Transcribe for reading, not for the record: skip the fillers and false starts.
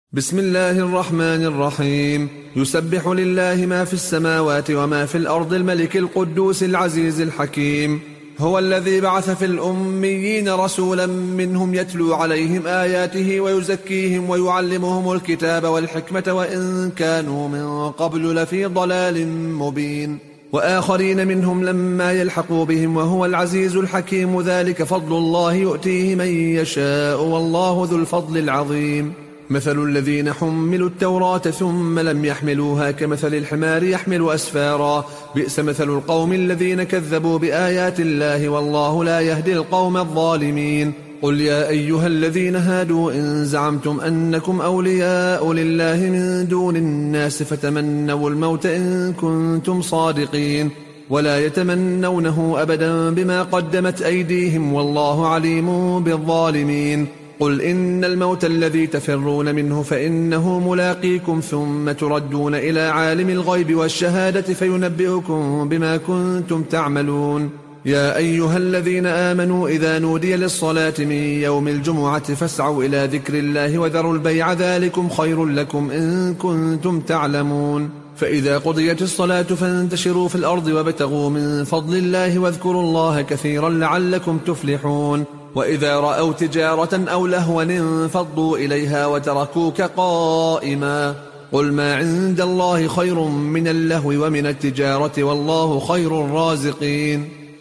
بسم الله الرحمن الرحيم. يسبح لله ما في السماوات وما في الأرض الملك القدوس العزيز الحكيم. هو الذي بعث في الأميين رسولا منهم يتلو عليهم آياته ويزكيهم ويعلمهم الكتاب والحكمة وإن كانوا من قبل لفي ضلال مبين، وآخرين منهم لما يلحقوا بهم وهو العزيز الحكيم. ذلك فضل الله يؤتيه من يشاء والله ذو الفضل العظيم. مثل الذين حملوا التوراة ثم لم يحملوها كمثل الحمار يحمل أسفارا، بئس مثل القوم الذين كذبوا بآيات الله والله لا يهدي القوم الظالمين. قل يا أيها الذين هادوا إن زعمتم أنكم أولياء لله من دون الناس فتمنوا الموت إن كنتم صادقين، ولا يتمنونه أبدا بما قدمت أيديهم والله عليم بالظالمين. قل إن الموت الذي تفرون منه فإنه ملاقيكم ثم تردون إلى عالم الغيب والشهادة فينبئكم بما كنتم تعملون. يا أيها الذين آمنوا إذا نودي للصلاة من يوم الجمعة فاسعوا إلى ذكر الله وذروا البيع ذلكم خير لكم إن كنتم تعلمون. فإذا قضيت الصلاة فانتشروا في الأرض وابتغوا من فضل الله واذكروا الله كثيرا لعلكم تفلحون. وإذا رأوا تجارة أو لهوا انفضوا إليها وتركوك قائما. قل ما عند الله خير من اللهو ومن التجارة والله خير الرازقين.